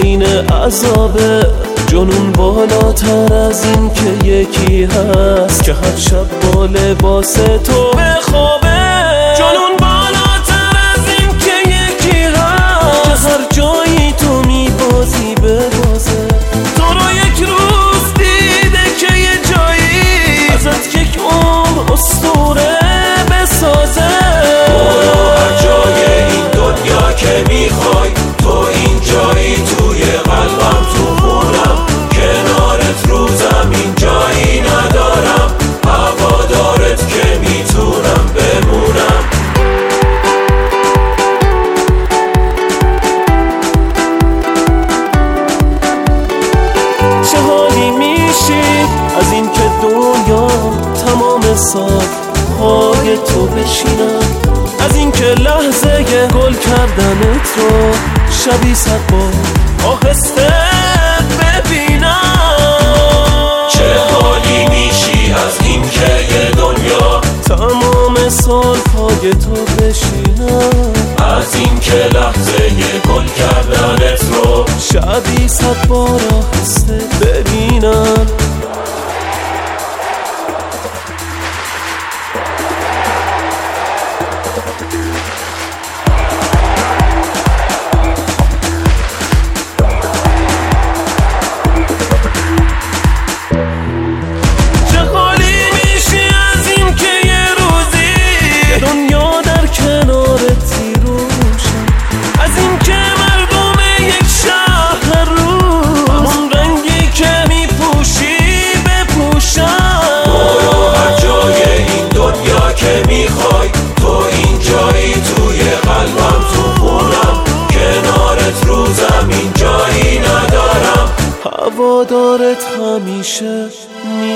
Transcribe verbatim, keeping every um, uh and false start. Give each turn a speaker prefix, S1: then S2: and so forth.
S1: عین عذابه. جنون بالاتر از این که یکی هست که هر شب با لباس تو بخوابه. جنون بالاتر از این که یکی هست که هر جایی تو میبازی ببازه. تو رو یک روز دیده که یه جایی ازت یک عمر اسطوره بسازه.
S2: برو هر جای این دنیا که میخوای، تو این جایی توی قلبم، تو خونم، کنارت رو زمین جایی ندارم. هوادارت که میتونم بمونم.
S1: چه حالی میشی از این که دنیا تمام سال پای تو بشینم، از این که لحظه گل کردنت رو شبی صد بار آهسته ببینم.
S2: چه حالی میشی از این که یه دنیا
S1: تمام سال پای تو بشینم،
S2: از این که لحظه گل کردنت رو
S1: شبی صد بار آهسته ببینم. هوادارت همیشه می